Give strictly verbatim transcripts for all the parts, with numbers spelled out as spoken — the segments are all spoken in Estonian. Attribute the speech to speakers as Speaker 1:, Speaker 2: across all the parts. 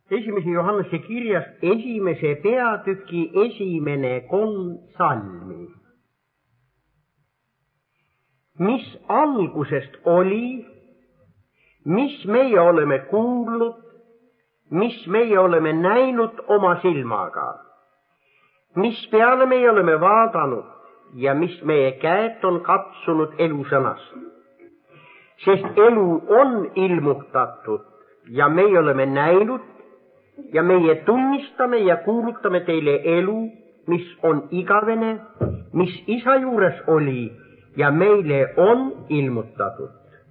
Speaker 1: esimese Johannese kirjast esimese peatüki esimene kolm salmi. Mis algusest oli, mis meie oleme kuulnud, mis meie oleme näinud oma silmaga, mis peale meie oleme vaadanud ja mis meie käed on katsunud elusõnast. Sest elu on ilmutatud ja meie oleme näinud ja meie tunnistame ja kuulutame teile elu, mis on igavene, mis isa juures oli ja meile on ilmutatud.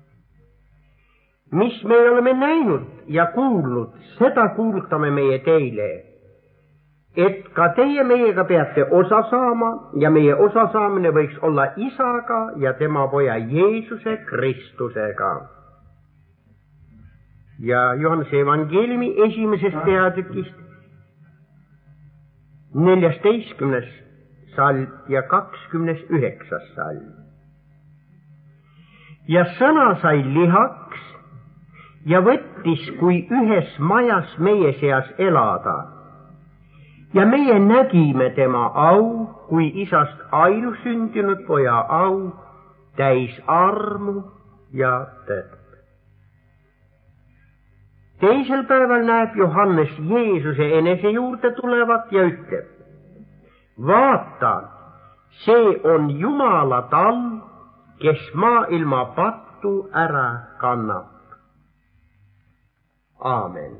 Speaker 1: Mis me oleme näinud ja kuulnud, seda kuulutame meie teile, et ka teie meiega peate osa saama ja meie osa saamine võiks olla isaga ja tema poja Jeesuse Kristusega. Ja Johannese evangeeliumi esimesest peatükist neljateistkümnes salm ja kakskümmend üheksas salm. Ja sõna sai lihaks ja võttis kui ühes majas meie seas elada. Ja meie nägime tema au, kui isast ainusündinud poja au, täis armu ja tõtt. Teisel päeval näeb Johannes Jeesuse enese juurde tulevat ja ütleb, vaata, see on Jumala tall, kes maailma pattu ära kannab. Aamen.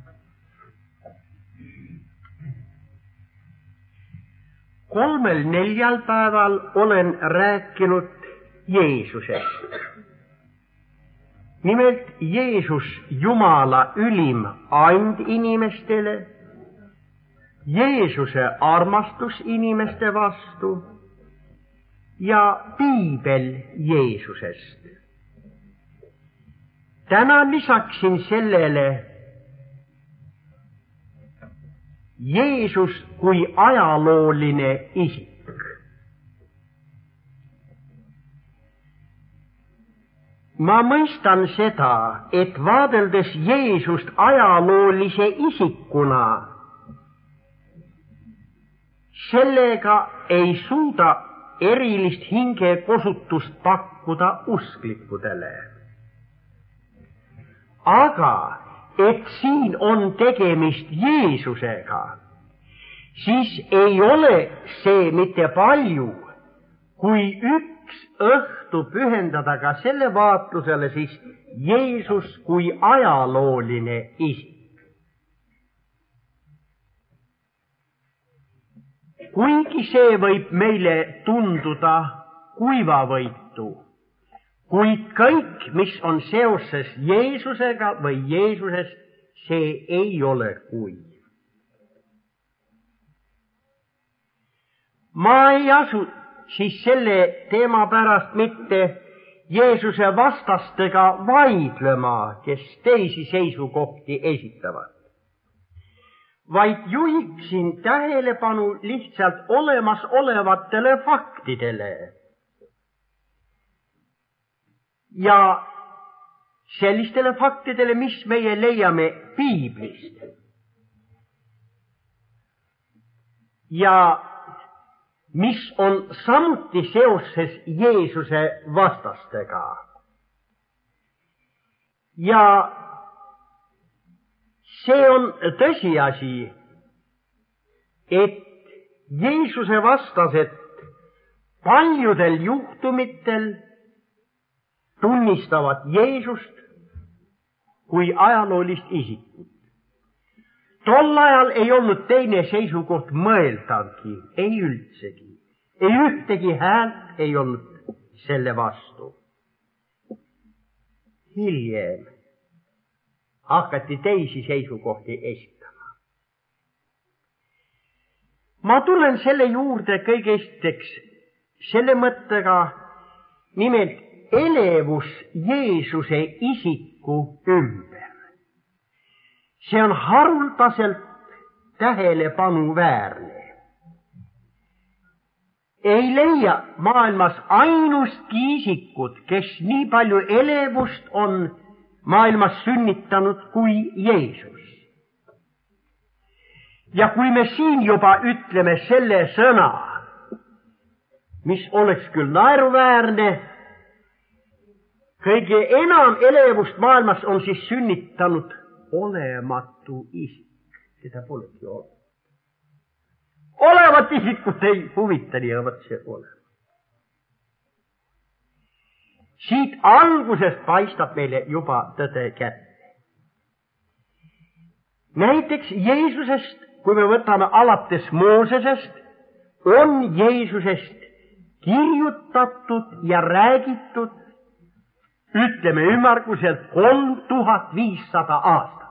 Speaker 1: Kolmel neljal päeval olen rääkinud Jeesusest. Nimelt Jeesus Jumala ülim and inimestele, Jeesuse armastus inimeste vastu ja piibel Jeesusest. Täna lisaksin sellele Jeesus kui ajalooline isik. Ma mõistan seda, et vaadeldes Jeesust ajaloolise isikuna, sellega ei suuda erilist hingekosutust pakkuda usklikudele. Aga et siin on tegemist Jeesusega, siis ei ole see mitte palju, kui üks õhtu pühendada ka selle vaatlusele siis Jeesus kui ajalooline isik. Kuigi see võib meile tunduda kuivavõitu, kuid kõik, mis on seoses Jeesusega või Jeesusest, see ei ole kuiv. Ma ei asu siis selle teema pärast mitte Jeesuse vastastega vaidlema, kes teisi seisukohti esitavad, vaid juhiksin tähelepanu lihtsalt olemasolevatele faktidele ja sellistele faktidele, mis meie leiame piiblist. Ja mis on samuti seoses Jeesuse vastastega. Ja see on tõsiasi, et Jeesuse vastased paljudel juhtumitel tunnistavad Jeesust kui ajaloolist isikut. Tol ajal ei olnud teine seisukoht mõeldavgi, ei üldsegi. Ei ühtegi häält ei olnud selle vastu. Hiljem hakati teisi seisukohti esitama. Ma tulen selle juurde kõigesteks selle mõttega, nimelt elevus Jeesuse isiku ümber. See on haruldaselt tähelepanuväärne. Ei leia maailmas ainustki isikut, kes nii palju elevust on maailmas sünnitanud kui Jeesus. Ja kui me siin juba ütleme selle sõna, mis oleks küll naeruväärne, kõige enam elevust maailmas on siis sünnitanud olematu isik, keda polegi olnud. Olevat isikut ei huvita nii, aga võt see ole. Siit algusest paistab meile juba tõde kätte. Näiteks Jeesusest, kui me võtame alates Moosesest, on Jeesusest kirjutatud ja räägitud, ütleme ümmarguselt kolm tuhat viissada aastat.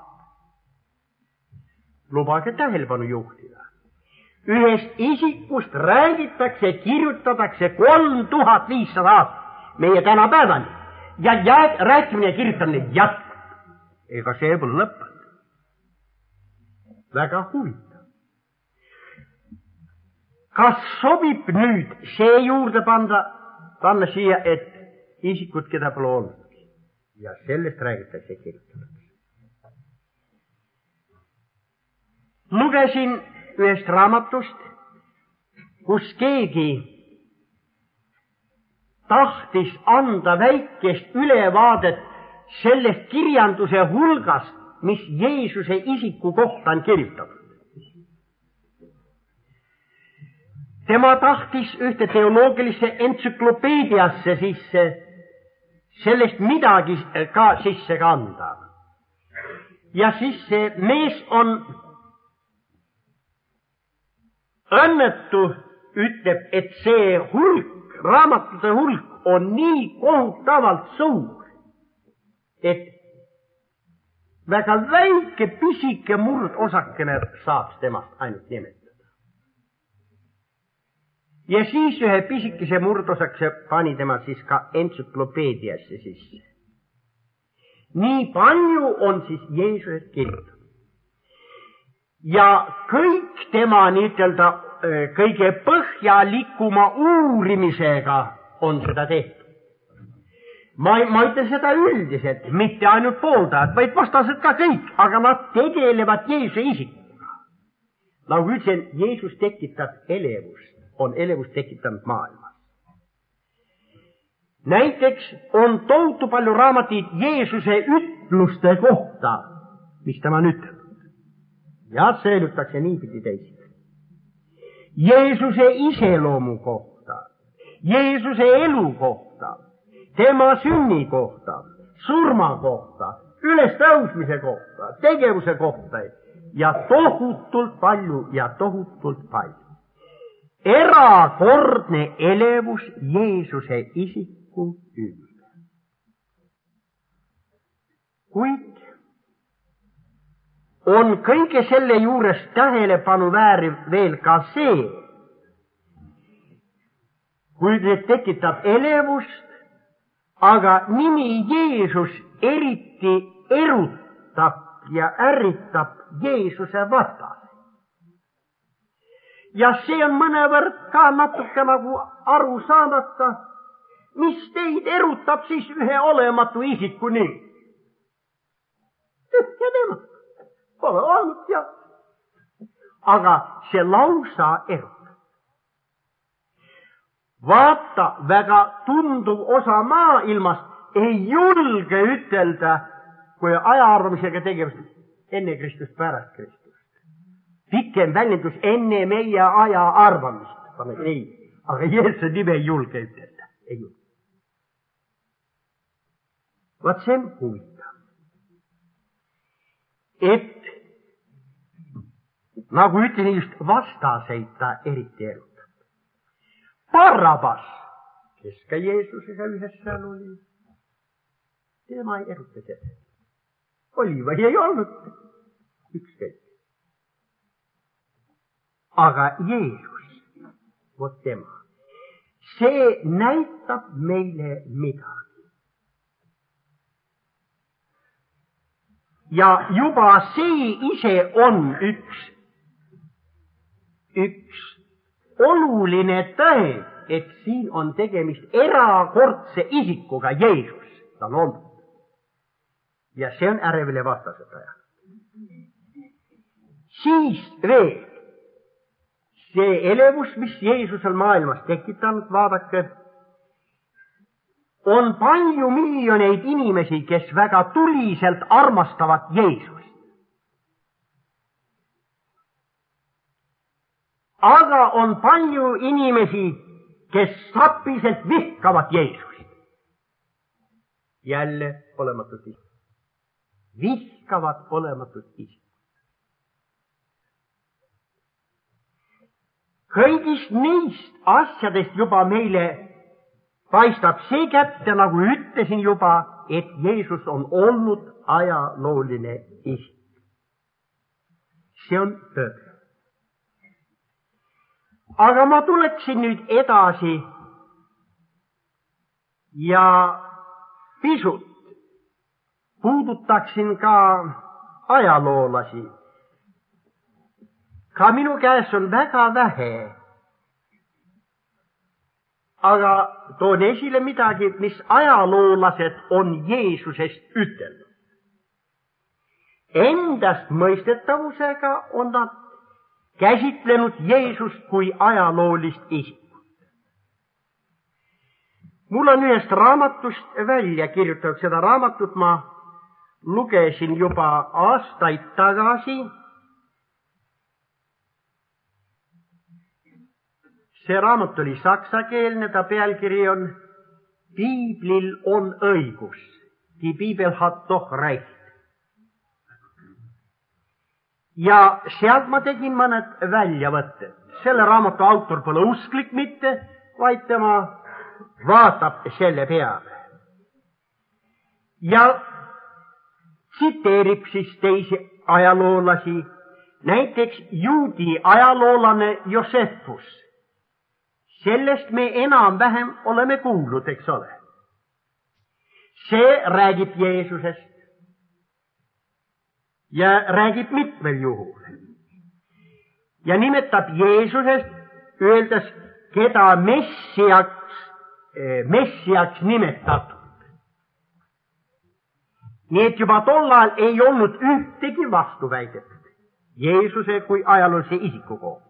Speaker 1: Lubage tähelepanu juhtida. Ühest isikust räägitakse, kirjutatakse kolm tuhat viissada aastat meie tänapäevani. Ja jääd, rääkimine ja kirjutamine jätkub. Ega see pole lõppenud. Väga huvitav. Kas sobib nüüd see juurde panda, panna siia, et isikud, keda pole olnud? Ja sellest räägitakse kirjutatakse. Lugesin ühest raamatust, kus keegi tahtis anda väikest ülevaadet sellest kirjanduse hulgast, mis Jeesuse isiku kohta on kirjutatud. Tema tahtis ühte teoloogilisse entsüklopeediasse sisse sellest midagi ka sisse kanda. Ja siis see mees on õnnetu, ütleb, et see hulk, raamatute hulk on nii kohutavalt suur, et väga väike pisike murdosakene saaks temast ainult nimetada. Ja siis ühe pisikese murdosakese pani tema siis ka entsüklopeediasse sisse. Nii palju on siis Jeesusest kirjutatud. Ja kõik tema nii-ütelda kõige põhjalikuma uurimisega on seda tehtud. Ma, ma ütlen seda üldiselt, mitte ainult pooldajad, vaid vastased ka kõik, aga nad tegelevad Jeesuse isikuga. Nagu ütlesin, Jeesus tekitab elevust, on elevust tekitanud maailmas. Näiteks on tohutu palju raamatuid Jeesuse ütluste kohta, mis tema on ütelnud. Ja säilutakse niipidi teised. Jeesuse iseloomu kohta, Jeesuse elu kohta, tema sünni kohta, surma kohta, ülestõusmise kohta, tegevuse kohta ja tohutult palju ja tohutult palju. Erakordne elevus Jeesuse isiku ümber. Kuid on kõige selle juures tähelepanu vääriv veel ka see, kui need tekitab elevust, aga nimi Jeesus eriti erutab ja ärritab Jeesuse vastas. Ja see on mõnevõrd ka natuke nagu aru saamata, mis teid erutab siis ühe olematu isiku nii. Ja tema pole olnud ja. Aga see lausa erutab. Vaata, väga tunduv osa maailmast ei julge ütelda, kui ajaarvamisega tegevust enne Kristust, pärast Kristust. Pikem väljendus enne meie aja arvamist. Ei, aga Jeesuse nime ei julge ütelda. Ei julge. Vaat see on huvitav. Et nagu ütlen, just vastaseid ta eriti erutab. Barrabas, kes ka Jeesusega ühes seal oli, tema ei eruta seda. Oli või ei olnud, ükskõik. Aga Jeesus, vot tema, see näitab meile midagi. Ja juba see ise on üks, üks oluline tõe, et siin on tegemist erakordse isikuga Jeesus, ta on olnud. Ja see on ärevile vastasetaja. Siis veel, see elevus, mis Jeesus on maailmas tekitanud, vaadake, on palju miljoneid inimesi, kes väga tuliselt armastavad Jeesust. Aga on palju inimesi, kes sapiselt vihkavad Jeesust. Jälle olematut isikut. Vihkavad olematut isikut. Kõigist neist asjadest juba meile paistab see kätte, nagu ütlesin juba, et Jeesus on olnud ajalooline isik. See on tõde. Aga ma tuleksin nüüd edasi ja pisut puudutaksin ka ajaloolasi. Ka minu käes on väga vähe, aga toon esile midagi, mis ajaloolased on Jeesusest ütelnud. Endast mõistetavusega on nad käsitlenud Jeesust kui ajaloolist isikut. Mul on ühest raamatust välja kirjutatud, seda raamatut ma lugesin juba aastaid tagasi. See raamat oli saksakeelne, ta pealkiri on Piiblil on õigus. Die Bibel hat doch recht. Ja sealt ma tegin mõned väljavõtted. Selle raamatu autor pole usklik mitte, vaid tema vaatab selle peale. Ja tsiteerib siis teisi ajaloolasi, näiteks juudi ajaloolane Josefus. Sellest me enam-vähem oleme kuulnud, eks ole. See räägib Jeesusest ja räägib mitmel juhul. Ja nimetab Jeesusest, öeldes, keda messiaks, messiaks nimetatud. Nii et juba tollal ei olnud ühtegi vastuväidet Jeesuse kui ajaloolise isiku kohta.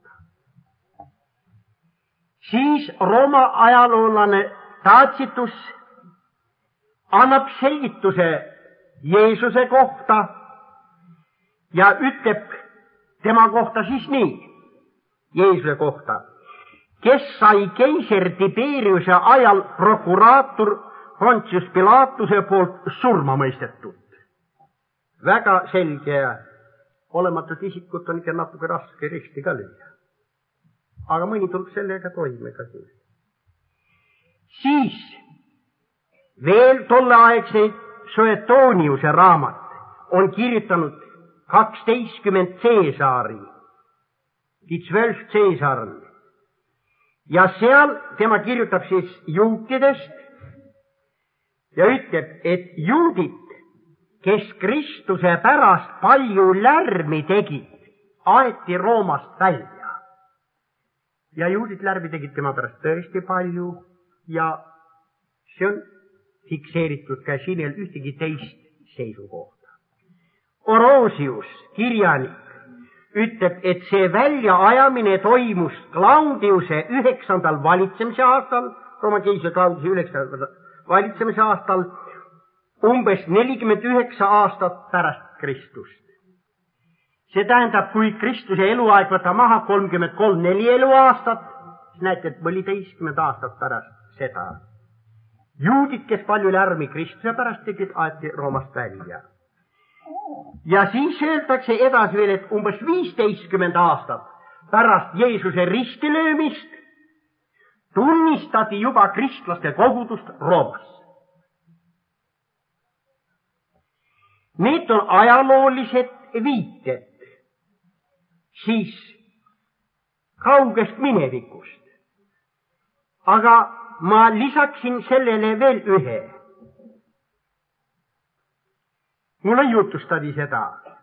Speaker 1: Siis Rooma ajaloolane Tacitus annab selgituse Jeesuse kohta ja ütleb tema kohta siis nii, Jeesuse kohta, kes sai keiser Tiberiuse ajal prokuraator Pontius Pilatuse poolt surma mõistetud. Väga selge ja olematut isikut on ikka natuke raske risti ka lüüa. Aga mõni tuleb sellega toime ka küll. Siis veel tolleaegseid Suetoniuse raamat on kirjutanud kaksteistkümmend Caesari, die zwölf Caesaren. Ja seal tema kirjutab siis juutidest ja ütleb, et juudid, kes Kristuse pärast palju lärmi tegid, aeti Roomast välja. Ja juudid lärmi tegid tema pärast tõesti palju ja see on fikseeritud ka siin ei ole ühtegi teist seisukohta. Orosius, kirjanik, ütleb, et see väljaajamine toimus Claudiuse üheksandal valitsemise aastal, Rooma keisri Claudiuse üheksandal valitsemise aastal, umbes nelikümmend üheksa aastat pärast Kristust. See tähendab, kui Kristuse eluaeg võtta maha kolmkümmend kolm neli eluaastat, siis näete, et oli teistkümmend aastat pärast seda. Juudid, kes palju lärmi Kristuse pärast tegid, aeti Roomast välja. Ja siis öeldakse edasi veel, et umbes viisteistkümmend aastat pärast Jeesuse ristilöömist tunnistati juba kristlaste kogudust Roomas. Need on ajaloolised viited siis kaugest minevikust. Aga ma lisaksin sellele veel ühe. Mulle jutustadi seda.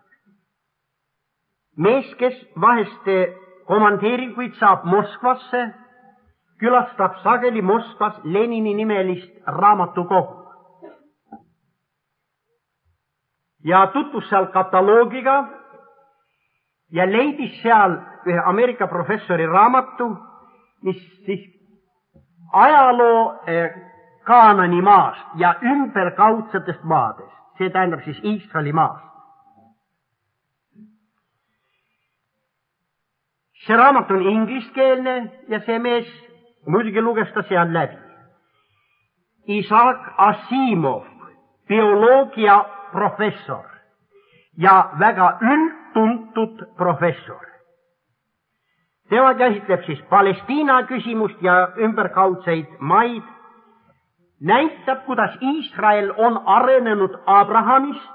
Speaker 1: Mees, kes vahest komandeeringuid saab Moskvasse, külastab sageli Moskvas Lenini nimelist raamatukogu. Ja tutvus seal kataloogiga ja leidis seal ühe Ameerika professori raamatu, mis siis ajaloo Kaanani maast ja ümberkaudsetest maadest, see tähendab siis Iisraeli maast. See raamat on ingliskeelne ja see mees muidugi luges ta seal läbi. Isaac Asimov, bioloogia professor ja väga üldtuntud professor. Tema käsitleb siis Palestiina küsimust ja ümberkaudseid maid, näitab, kuidas Iisrael on arenenud Abrahamist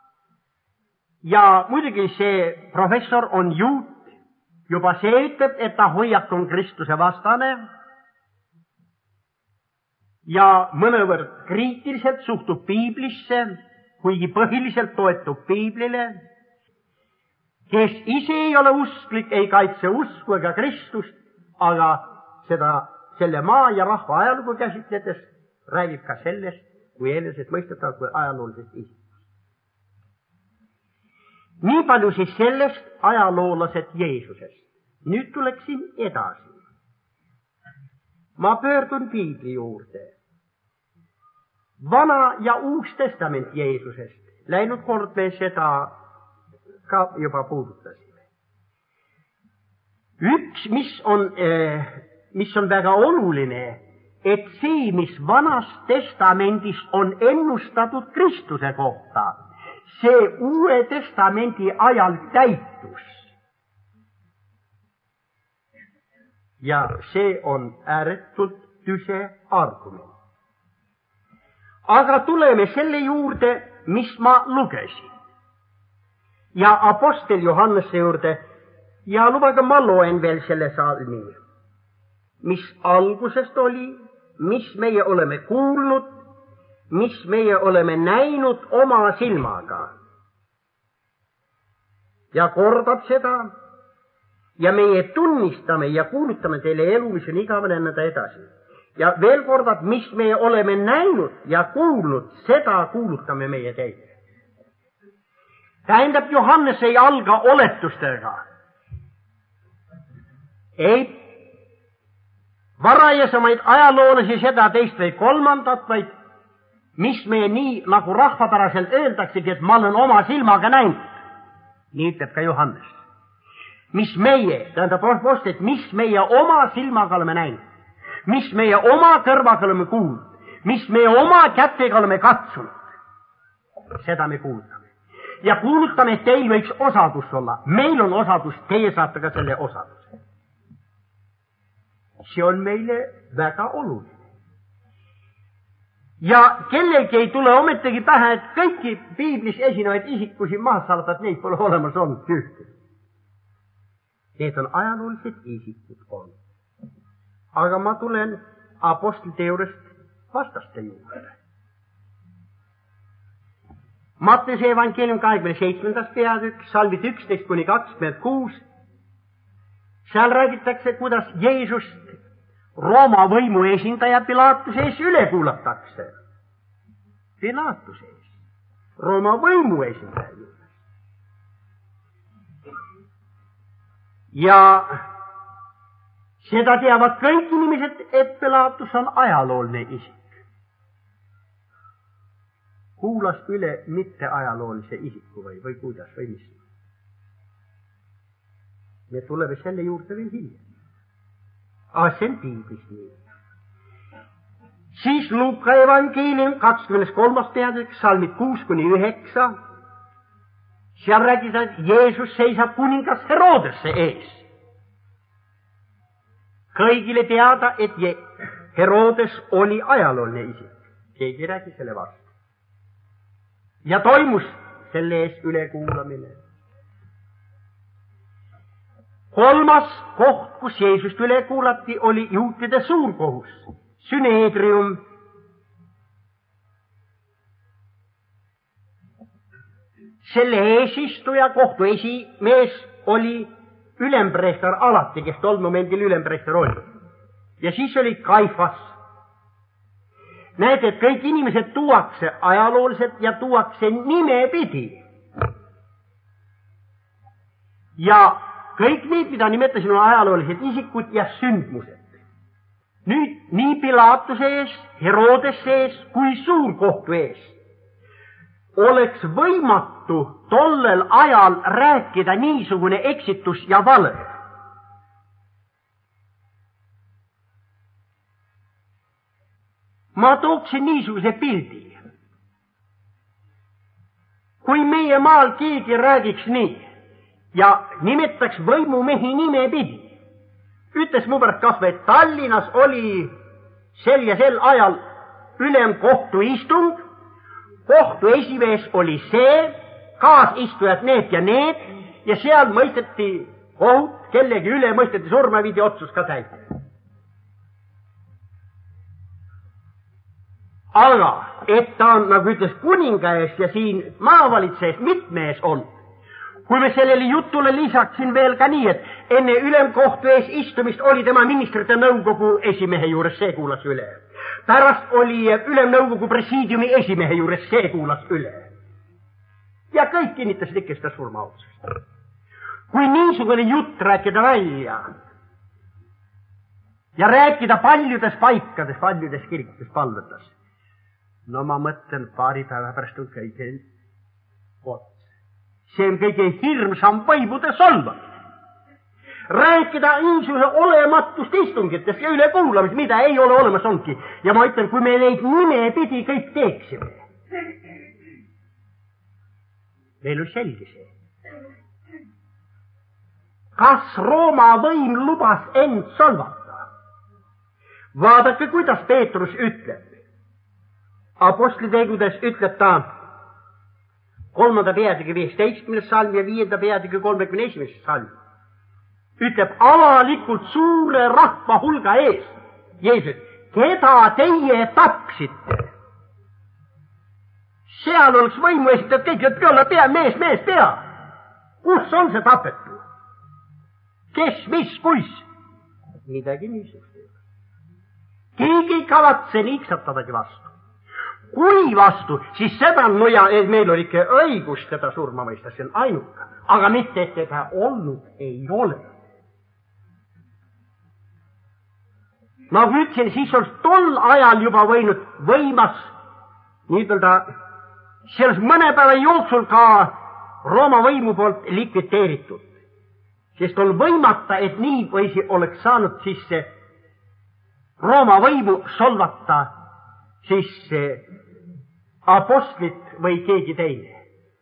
Speaker 1: ja muidugi see professor on juut, juba see ütleb, et ta hoiak on Kristuse vastane ja mõnevõrd kriitiliselt suhtub piiblisse, kuigi põhiliselt toetub piiblile, kes ise ei ole usklik, ei kaitse usku ega Kristust, aga seda, selle maa ja rahva ajalugu käsitledes räägib ka sellest, kui eeldused mõistetav, kui ajaloolisest isikust. Nii palju siis sellest ajaloolased Jeesusest. Nüüd tuleksin edasi. Ma pöördun piibli juurde. Vana ja Uus Testament Jeesusest. Läinud kord me seda ka juba puudutasime. Üks, mis on, mis on väga oluline, et see, mis Vanas Testamendis on ennustatud Kristuse kohta, see Uue Testamendi ajal täitus. Ja see on ääretult tüse argument. Aga tuleme selle juurde, mis ma lugesin. Ja apostel Johannese juurde ja lubage ma loen veel selle salmi, mis algusest oli, mis meie oleme kuulnud, mis meie oleme näinud oma silmaga. Ja kordab seda ja meie tunnistame ja kuulutame teile elu, mis on igavene nõnda edasi. Ja veel kordab, mis meie oleme näinud ja kuulnud, seda kuulutame meie teile. Tähendab, Johannes ei alga oletustega. Ei varajasemaid ajaloolasi seda teist või kolmandat, vaid mis meie nii, nagu rahvapäraselt öeldaksegi, et ma olen oma silmaga näinud. Nii ütleb ka Johannes. Mis meie, tähendab apostlit, mis meie oma silmaga oleme näinud. Mis meie oma kõrvaga oleme kuulnud, mis meie oma kätega oleme katsunud, seda me kuulutame. Ja kuulutame, et teil võiks osadus olla. Meil on osadus, teie saate ka selle osaduse. See on meile väga oluline. Ja kellelgi ei tule ometegi pähe, et kõiki piiblis esinevaid isikusi maha salvata, et neid pole olemas olnud ühtegi. Need on ajaloolised isikud olnud. Aga ma tulen apostlite juurest vastaste juurde. Mattuse evangeelium kahekümne seitsmendas peatükk, salmid üksteist kuni kakskümmend kuus. Seal räägitakse, kuidas Jeesust Rooma võimu esindaja Pilaatuse ees üle kuulatakse. Pilaatuse ees. Rooma võimu esindaja juures. Ja seda teavad kõik inimesed, et Pilaatus on ajalooline isik. Kuulas üle mitte ajaloolise isiku või, või kuidas või mis. Me tuleme selle juurde veel hiljem. Aga see on piiblis nii. Siis Luuka evangeelium kakskümmend kolmas peatükk, salmid kuus kuni üheksa. Seal räägitakse, et Jeesus seisab kuningas Herodesse ees. Kõigile teada, et Herodes oli ajalooline isik. Keegi räägi selle vastu. Ja toimus selle ees ülekuulamine. Kolmas koht, kus Jeesust üle kuulati, oli juutide suurkohus, Süneedrium. Selle eesistuja, kohtu esimees oli ülempreester alati, kes tol momendil ülempreester oli. Ja siis oli Kaifas. Näete, et kõik inimesed tuuakse ajalooliselt ja tuuakse nimepidi. ja kõik need, mida nimetasin, on ajaloolised isikud ja sündmused. Nüüd nii Pilaatuse ees, Herodesse ees kui suurkohtu ees oleks võimatu tollel ajal rääkida niisugune eksitus ja vale. Ma tooksin niisuguse pildi. Kui meie maal keegi räägiks nii ja nimetaks võimumehi nimepidi, ütles mu pärast kas või, et Tallinnas oli sel ja sel ajal ülemkohtu istung, kohtu esimees oli see, kaasistujad need ja need ja seal mõisteti kohut, kellegi üle mõisteti surma, viidi otsus ka täita. Aga, et ta on, nagu ütles, kuninga ees ja siin maavalitse ees mitme ees on, kui me sellele jutule lisaksin veel ka nii, et enne ülemkohtu ees istumist oli tema ministrite nõukogu esimehe juures, see kuulas üle. Pärast oli ülemnõukogu presiidiumi esimehe juures, see kuulas üle. Ja kõik kinnitasid ikka seda surmaotsusest. Kui niisugune jutt rääkida välja ja rääkida paljudes paikades, paljudes kirikutes palvetas, no ma mõtlen, paari päeva pärast on kõige ots. See on kõige hirmsam võimude solvamine. Rääkida niisuguse olematust istungitest ja ülekuulamist, mida ei ole olemas ongi. Ja ma ütlen, kui me neid nimepidi kõik teeksime, meil on selge see. Kas Rooma võim lubas end solvata? Vaadake, kuidas Peetrus ütleb. Apostlitegudes ütleb ta kolmanda peatüki viieteistkümnes salm ja viienda peatüki kolmekümne esimese salm. Ütleb avalikult suure rahva hulga ees, Jeesus, keda teie tapsite. Seal oleks võimu esitada kõik, et olla pea, mees, mees, pea. Kus on see tapetu? Kes, mis, kuis? Midagi niisugust. Keegi ei kavatse niiksatadagi vastu. Kui vastu, siis seda on noja, et meil oli ikka õigus teda surma mõista, see on ainuka. Aga mitte, et teda olnud ei ole. Nagu ütlesin, siis on tol ajal juba võinud võimas, nii-öelda, selles mõne päeva jooksul ka Rooma võimu poolt likvideeritud. Sest on võimata, et nii võisi oleks saanud siis Rooma võimu solvata siis apostlit või keegi teine.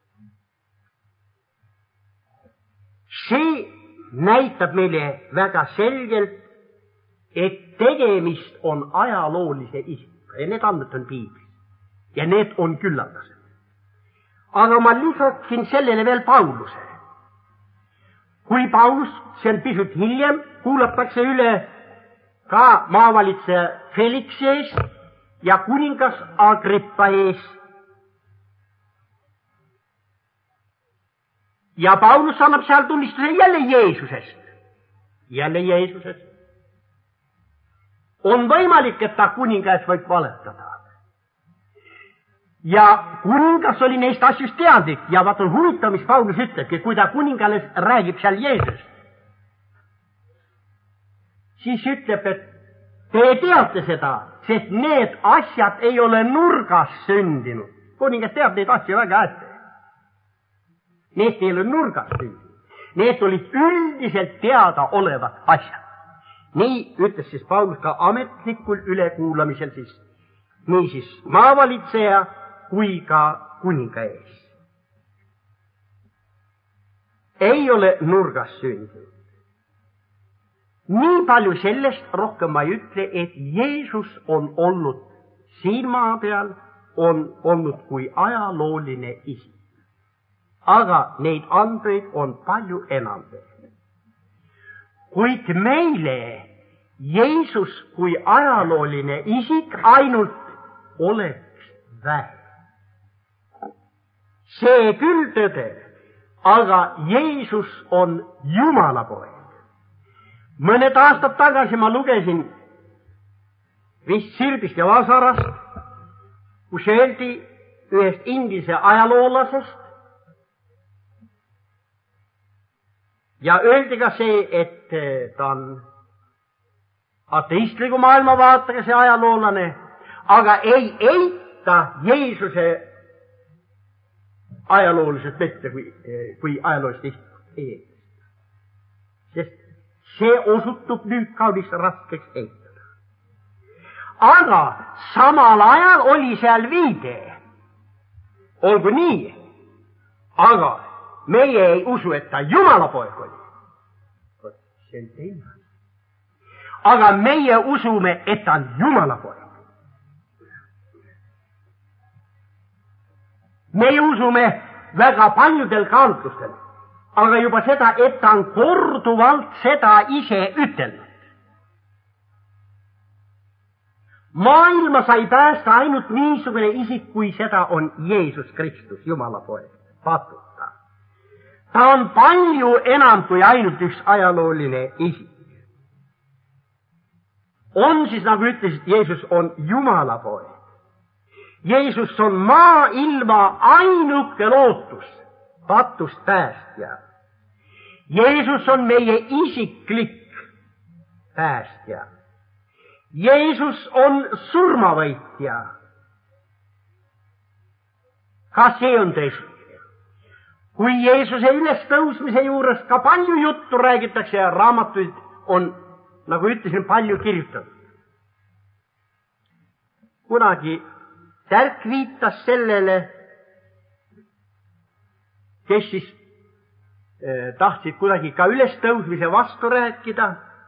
Speaker 1: See näitab meile väga selgelt, et tegemist on ajaloolise isikuga ja need andmed on piiblis ja need on küllaldased. Aga ma lisaksin sellele veel Pauluse. Kui Paulus, see on pisut hiljem, kuulatakse üle ka maavalitseja Feliksi ees ja kuningas Agrippa ees. Ja Paulus annab seal tunnistuse jälle Jeesusest. Jälle Jeesusest. On võimalik, et ta kuninga ees võib valetada. Ja kuningas oli neist asjust teadlik ja vaata huvitav, mis Paulus ütlebki, kui ta kuningales räägib seal Jeesust, siis ütleb, et te teate seda, sest need asjad ei ole nurgas sündinud. Kuningas teab neid asju väga hästi. Need ei ole nurgas sündinud. Need olid üldiselt teada olevad asjad. Nii ütles siis Paulus ka ametlikul ülekuulamisel siis, nii siis maavalitseja kui ka kuninga ees. Ei ole nurgas sündinud. Nii palju sellest, rohkem ma ei ütle, et Jeesus on olnud siin maa peal, on olnud kui ajalooline isik. Aga neid andmeid on palju enam veel. Kuid meile Jeesus kui ajalooline isik ainult oleks vähe. See küll tõde, aga Jeesus on Jumala poeg. Mõned aastad tagasi ma lugesin vist Sirbist ja Vasarast, kus öeldi ühest inglise ajaloolasest, ja öeldi ka see, et ta on ateistliku maailmavaatega see ajaloolane, aga ei eita Jeesuse ajaloolised mitte, kui, kui ajaloolist isikut ei eita. Sest see osutub nüüd kaunis raskeks eitada. Aga samal ajal oli seal viide. Olgu nii, aga meie ei usu, et ta Jumala poeg oli. See on teine. Aga meie usume, et ta on Jumala poeg. Meie usume väga paljudel kaalutlustel, aga juba seda, et ta on korduvalt seda ise ütelnud. Maailma sai päästa ainult niisugune isik, kui seda on Jeesus Kristus, Jumala poeg, patuta. Ta on palju enam kui ainult üks ajalooline isik. On siis, nagu ütlesid, Jeesus on Jumala poeg. Jeesus on maailma ainuke lootus, patust päästja. Jeesus on meie isiklik päästja. Jeesus on surmavõitja. Ka see on tõsi. Kui Jeesuse ülestõusmise juures ka palju juttu räägitakse ja raamatuid on, nagu ütlesin, palju kirjutatud. Kunagi Tärk viitas sellele, kes siis eh, tahtsid kuidagi ka ülestõusmise vastu rääkida,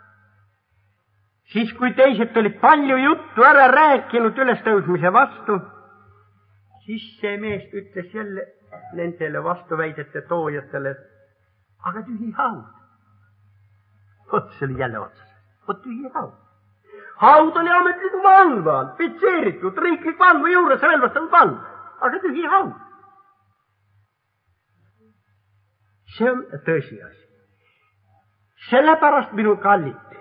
Speaker 1: siis kui teised olid palju juttu ära rääkinud ülestõusmise vastu, siis see mees ütles jälle nendele vastuväidete toojatele, aga tühi haud. Vot see oli jälle otsas. Vot tühi haud. Haud oli ametliku valve all, pitseeritud, riiklik valve juures relvastatud valve, aga tühi haud. See on tõsiasi. Sellepärast minu kallid,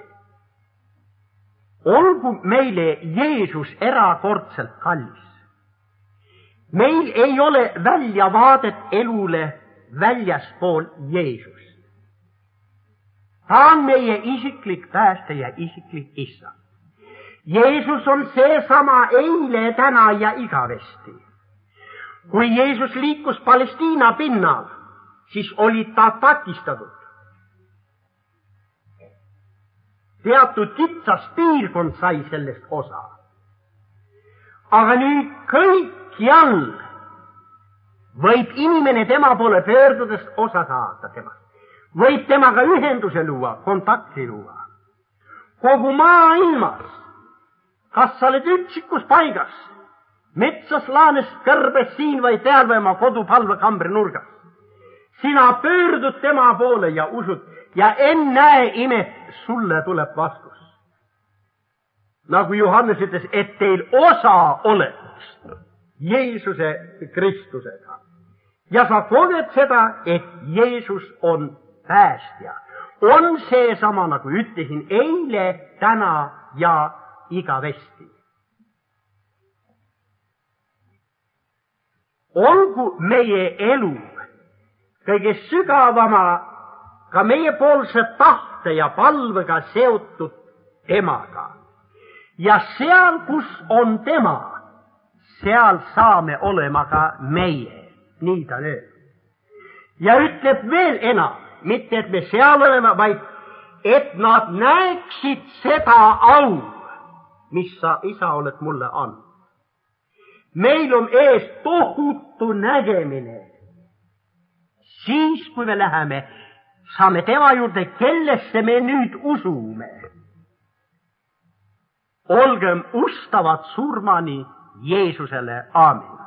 Speaker 1: olgu meile Jeesus erakordselt kallis. Meil ei ole väljavaadet elule väljaspool Jeesus. Ta on meie isiklik pääste ja isiklik issa. Jeesus on seesama eile, täna ja igavesti. Kui Jeesus liikus Palestiina pinnal, siis oli ta takistatud. Teatud kitsas piirkond sai sellest osa. Aga nüüd kõikjal võib inimene tema poole pöördudes osa saada temast. Võib temaga ühenduse luua, kontakti luua. Kogu maailmas, kas sa oled üksikus paigas, metsas, laanes, kõrbes, siin või teal või oma kodupalve kambri nurgas, sina pöördud tema poole ja usud ja ennäe imet, sulle tuleb vastus. Nagu Johannes ütles, et teil osa oleks Jeesuse Kristusega. Ja sa koged seda, et Jeesus on päästja. On seesama, nagu ütlesin, eile, täna ja igavesti. Olgu meie elu kõige sügavama, ka meiepoolse tahte ja palvega seotud temaga. Ja seal, kus on tema, seal saame olema ka meie, nii ta lööb. Ja ütleb veel enam, mitte et me seal oleme, vaid et nad näeksid seda au, mis sa, isa, oled mulle andnud. Meil on ees tohutu nägemine. Siis, kui me läheme, saame tema juurde, kellesse me nüüd usume. Olgem ustavad surmani Jeesusele, aamen.